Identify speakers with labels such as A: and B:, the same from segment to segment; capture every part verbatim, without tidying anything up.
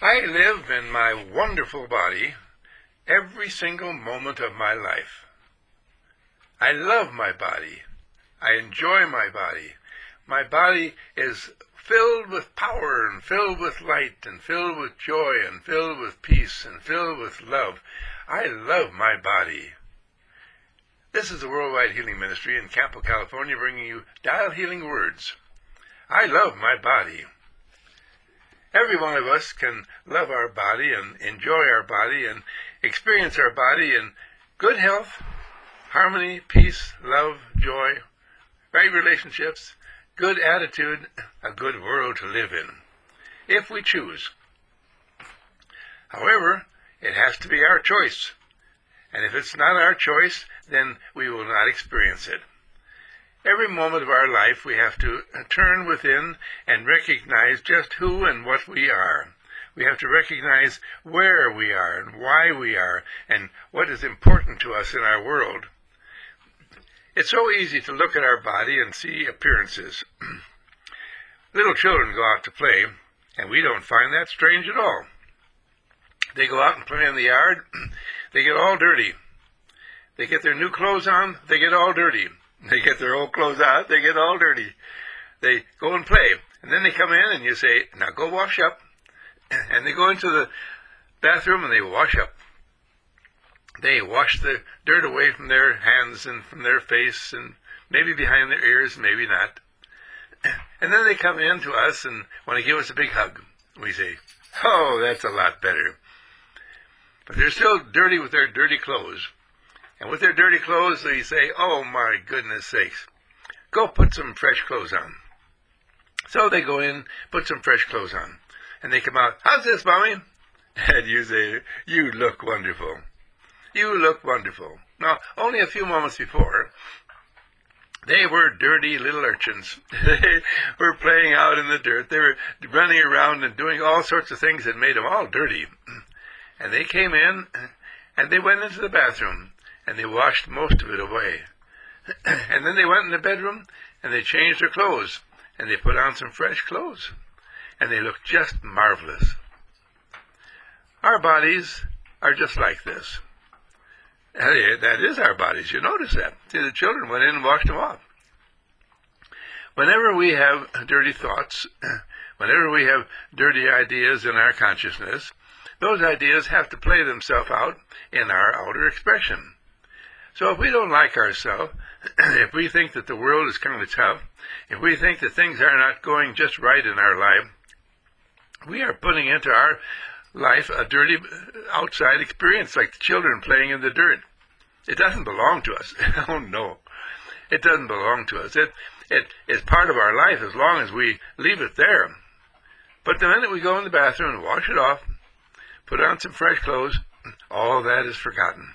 A: I live in my wonderful body every single moment of my life. I love my body. I enjoy my body. My body is filled with power and filled with light and filled with joy and filled with peace and filled with love. I love my body. This is the Worldwide Healing Ministry in Campo, California, bringing you Dial Healing Words. I love my body. Every one of us can love our body and enjoy our body and experience our body in good health, harmony, peace, love, joy, right relationships, good attitude, a good world to live in, if we choose. However, it has to be our choice. And if it's not our choice, then we will not experience it. Every moment of our life we have to turn within and recognize just who and what we are. We have to recognize where we are and why we are and what is important to us in our world. It's so easy to look at our body and see appearances. Little children go out to play, and we don't find that strange at all. They go out and play in the yard, they get all dirty. They get their new clothes on, they get all dirty. They get their old clothes out, they get all dirty. They go and play, and then they come in and you say, now go wash up. And they go into the bathroom and they wash up. They wash the dirt away from their hands and from their face and maybe behind their ears, maybe not. And then they come in to us and want to give us a big hug. We say, oh, that's a lot better. But they're still dirty with their dirty clothes. And with their dirty clothes, they say, oh, my goodness sakes, go put some fresh clothes on. So they go in, put some fresh clothes on. And they come out, how's this, Mommy? And you say, you look wonderful. You look wonderful. Now, only a few moments before, they were dirty little urchins. They were playing out in the dirt. They were running around and doing all sorts of things that made them all dirty. And they came in, and they went into the bathroom. And they washed most of it away. And then they went in the bedroom, and they changed their clothes, and they put on some fresh clothes. And they looked just marvelous. Our bodies are just like this. That is our bodies. You notice that. See, the children went in and washed them off. Whenever we have dirty thoughts, whenever we have dirty ideas in our consciousness, those ideas have to play themselves out in our outer expression. So if we don't like ourselves, if we think that the world is kind of tough, if we think that things are not going just right in our life, we are putting into our life a dirty outside experience, like the children playing in the dirt. It doesn't belong to us. Oh, no. It doesn't belong to us. It, it is part of our life as long as we leave it there. But the minute we go in the bathroom and wash it off, put on some fresh clothes, all that is forgotten.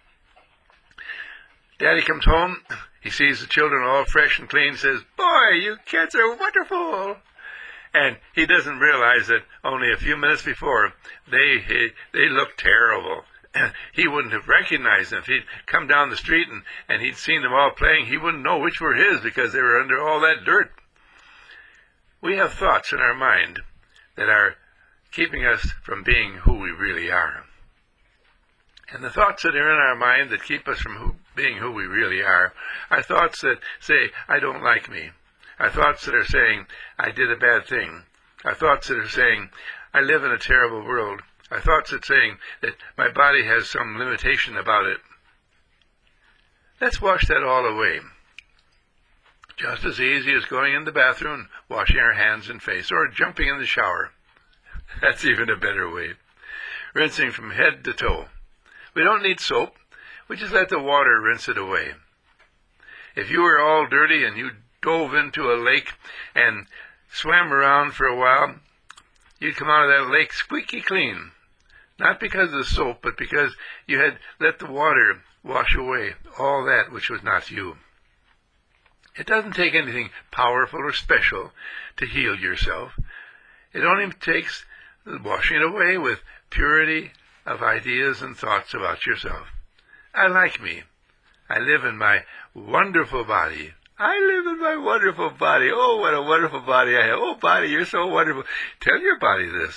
A: Daddy comes home, he sees the children all fresh and clean, says, boy, you kids are wonderful. And he doesn't realize that only a few minutes before, they he, they looked terrible. He wouldn't have recognized them. If he'd come down the street and, and he'd seen them all playing, he wouldn't know which were his because they were under all that dirt. We have thoughts in our mind that are keeping us from being who we really are. And the thoughts that are in our mind that keep us from who, being who we really are are thoughts that say, I don't like me. Are thoughts that are saying, I did a bad thing. Are thoughts that are saying, I live in a terrible world. Are thoughts that are saying that my body has some limitation about it. Let's wash that all away. Just as easy as going in the bathroom, washing our hands and face, or jumping in the shower. That's even a better way. Rinsing from head to toe. We don't need soap. We just let the water rinse it away. If you were all dirty and you dove into a lake and swam around for a while, you'd come out of that lake squeaky clean. Not because of the soap, but because you had let the water wash away all that which was not you. It doesn't take anything powerful or special to heal yourself. It only takes washing it away with purity of ideas and thoughts about yourself. I like me. I live in my wonderful body. I live in my wonderful body. Oh, what a wonderful body I have. Oh, body, you're so wonderful. Tell your body this.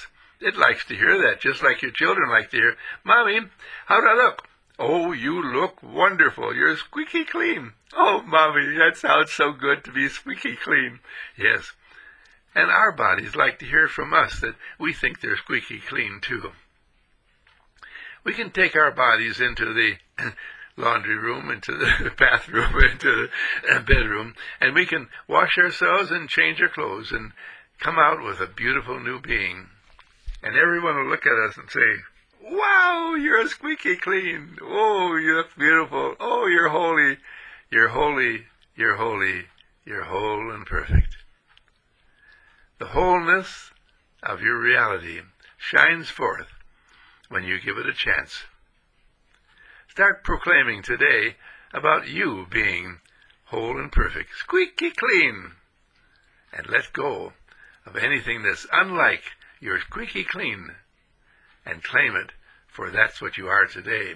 A: It likes to hear that, just like your children like to hear, Mommy, how do I look? Oh, you look wonderful. You're squeaky clean. Oh, Mommy, that sounds so good to be squeaky clean. Yes. And our bodies like to hear from us that we think they're squeaky clean too. We can take our bodies into the laundry room, into the bathroom, into the bedroom, and we can wash ourselves and change our clothes and come out with a beautiful new being. And everyone will look at us and say, wow, you're squeaky clean. Oh, you look beautiful. Oh, you're holy. You're holy. You're holy. You're whole and perfect. The wholeness of your reality shines forth when you give it a chance. Start proclaiming today about you being whole and perfect, squeaky clean, and let go of anything that's unlike your squeaky clean and claim it, for that's what you are today.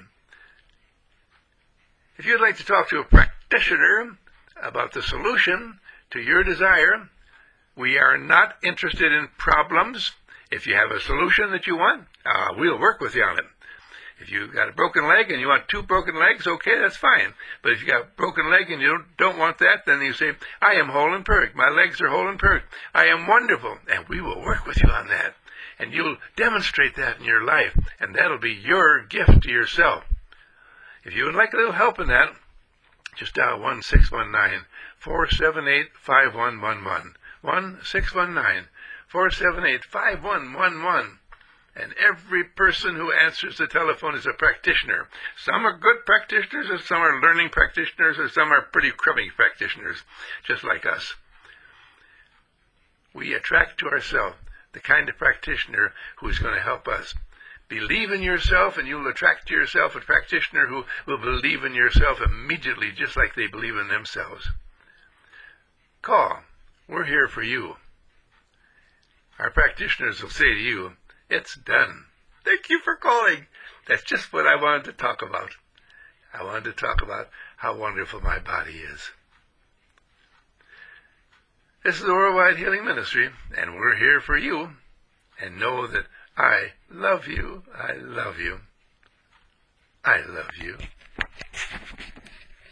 A: If you'd like to talk to a practitioner about the solution to your desire, we are not interested in problems. If you have a solution that you want, uh, we'll work with you on it. If you've got a broken leg and you want two broken legs, okay, that's fine. But if you got a broken leg and you don't, don't want that, then you say, I am whole and perfect. My legs are whole and perfect. I am wonderful. And we will work with you on that. And you'll demonstrate that in your life. And that'll be your gift to yourself. If you would like a little help in that, just dial one six one nine, four seven eight, five one one one. one six one nine, four seven eight, five one one one. And every person who answers the telephone is a practitioner. Some are good practitioners, and some are learning practitioners, and some are pretty crummy practitioners, just like us. We attract to ourselves the kind of practitioner who is going to help us. Believe in yourself, and you'll attract to yourself a practitioner who will believe in yourself immediately, just like they believe in themselves. Call. We're here for you. Our practitioners will say to you, it's done. Thank you for calling. That's just what I wanted to talk about. I wanted to talk about how wonderful my body is. This is the Worldwide Healing Ministry, and we're here for you. And know that I love you. I love you. I love you.